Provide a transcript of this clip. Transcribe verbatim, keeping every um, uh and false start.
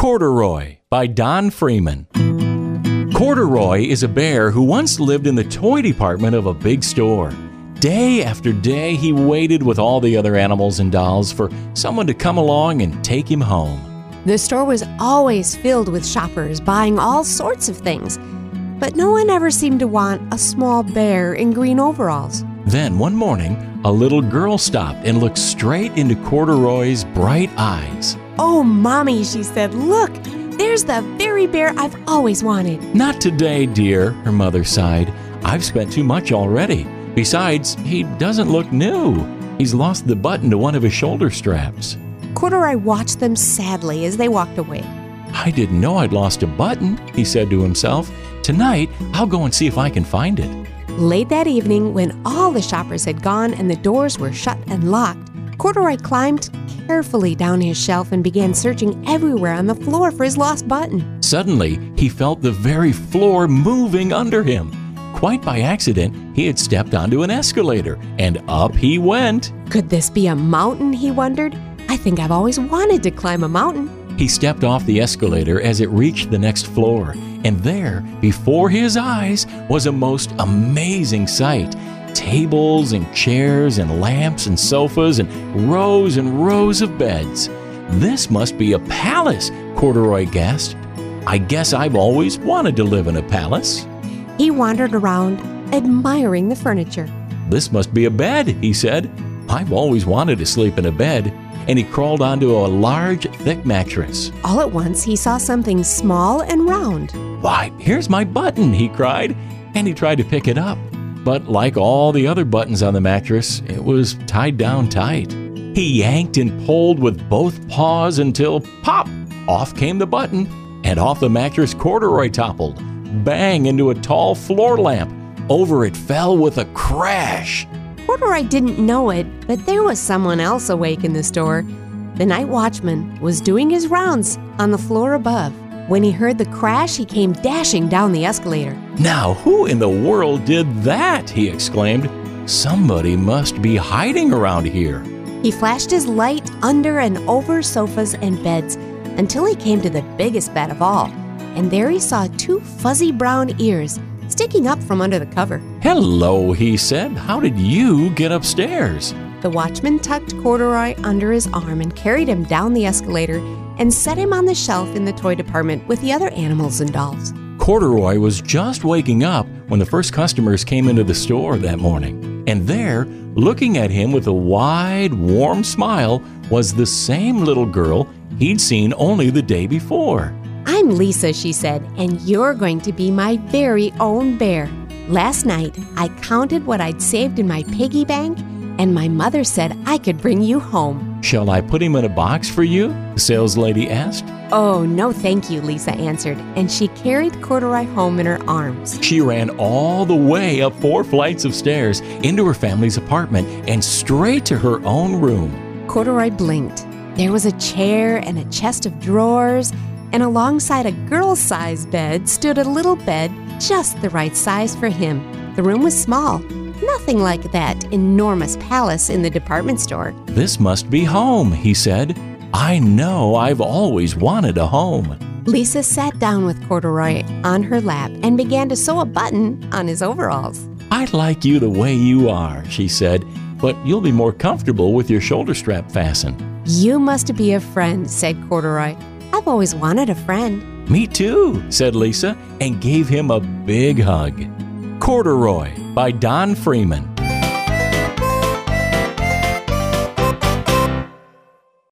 Corduroy by Don Freeman. Corduroy is a bear who once lived in the toy department of a big store. Day after day, he waited with all the other animals and dolls for someone to come along and take him home. The store was always filled with shoppers buying all sorts of things, but no one ever seemed to want a small bear in green overalls. Then one morning, a little girl stopped and looked straight into Corduroy's bright eyes. "Oh, Mommy," she said, "look, there's the very bear I've always wanted." "Not today, dear," her mother sighed. "I've spent too much already. Besides, he doesn't look new. He's lost the button to one of his shoulder straps." Corduroy watched them sadly as they walked away. "I didn't know I'd lost a button," he said to himself. "Tonight, I'll go and see if I can find it." Late that evening, when all the shoppers had gone and the doors were shut and locked, Corduroy climbed carefully down his shelf and began searching everywhere on the floor for his lost button. Suddenly, he felt the very floor moving under him. Quite by accident, he had stepped onto an escalator, and up he went. Could this be a mountain, he wondered? I think I've always wanted to climb a mountain. He stepped off the escalator as it reached the next floor, and there, before his eyes, was a most amazing sight. Tables and chairs and lamps and sofas and rows and rows of beds. "This must be a palace," Corduroy gasped. "I guess I've always wanted to live in a palace." He wandered around, admiring the furniture. "This must be a bed," he said. "I've always wanted to sleep in a bed." And he crawled onto a large, thick mattress. All at once, he saw something small and round. "Why, here's my button," he cried, and he tried to pick it up. But like all the other buttons on the mattress, it was tied down tight. He yanked and pulled with both paws until, pop, off came the button, and off the mattress Corduroy toppled, bang into a tall floor lamp. Over it fell with a crash. Corduroy didn't know it, but there was someone else awake in the store. The night watchman was doing his rounds on the floor above. When he heard the crash, he came dashing down the escalator. "Now, who in the world did that?" he exclaimed. "Somebody must be hiding around here." He flashed his light under and over sofas and beds until he came to the biggest bed of all, and there he saw two fuzzy brown ears sticking up from under the cover. "Hello," he said. "How did you get upstairs?" The watchman tucked Corduroy under his arm and carried him down the escalator and set him on the shelf in the toy department with the other animals and dolls. Corduroy was just waking up when the first customers came into the store that morning. And there, looking at him with a wide, warm smile, was the same little girl he'd seen only the day before. "I'm Lisa," she said, "and you're going to be my very own bear. Last night, I counted what I'd saved in my piggy bank, and my mother said I could bring you home." "Shall I put him in a box for you?" the saleslady asked. "Oh, no thank you," Lisa answered, and she carried Corduroy home in her arms. She ran all the way up four flights of stairs into her family's apartment and straight to her own room. Corduroy blinked. There was a chair and a chest of drawers, and alongside a girl-sized bed stood a little bed just the right size for him. The room was small, nothing like that enormous palace in the department store. "This must be home," he said. "I know I've always wanted a home." Lisa sat down with Corduroy on her lap and began to sew a button on his overalls. "I like you the way you are," she said, "but you'll be more comfortable with your shoulder strap fastened." "You must be a friend," said Corduroy. "I've always wanted a friend." "Me too," said Lisa, and gave him a big hug. Corduroy by Don Freeman.